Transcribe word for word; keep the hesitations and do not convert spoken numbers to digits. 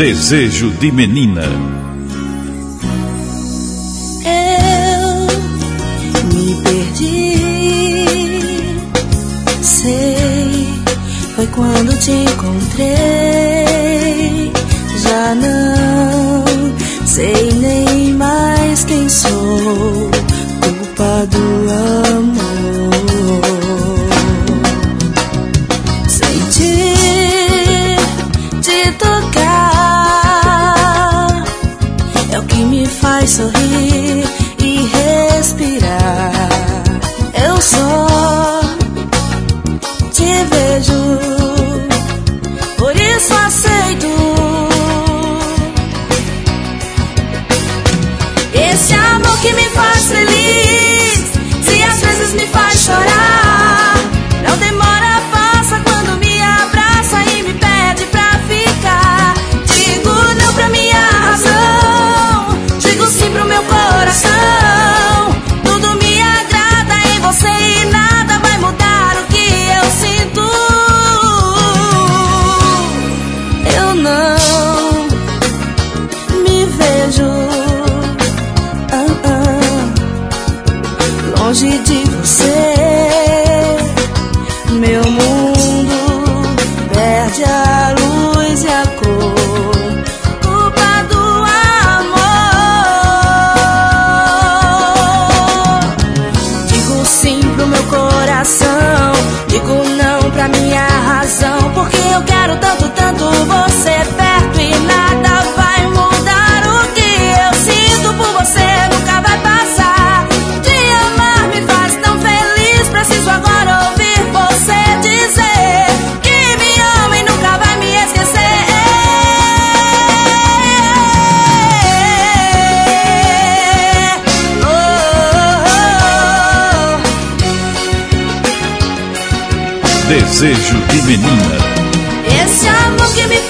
Desejo de menina. Eu me perdi, sei, foi quando te encontrei. Já não sei nem mais quem sou, culpa do amor. Sentir, te tocar é o que me faz sorrir e respirar. Eu só te vejo, por isso aceito esse amor que me faz feliz. Se às vezes me faz chorar, não demora, passa quando me abraça e me pede pra ficar. Digo não pra minha razão, digo sim pro meu coração. Tudo me agrada em você e nada vai mudar o que eu sinto. Eu não me vejo longe de você, meu mundo perde a luz e a cor, culpa do amor. Digo sim pro meu coração, digo não pra minha razão, porque eu quero tanto, tanto você perto e nada vai mudar o que eu sinto por você, nunca vai passar. Preciso agora ouvir você dizer que me ama e nunca vai me esquecer. Oh, oh, oh. Desejo de menina. Esse amor que me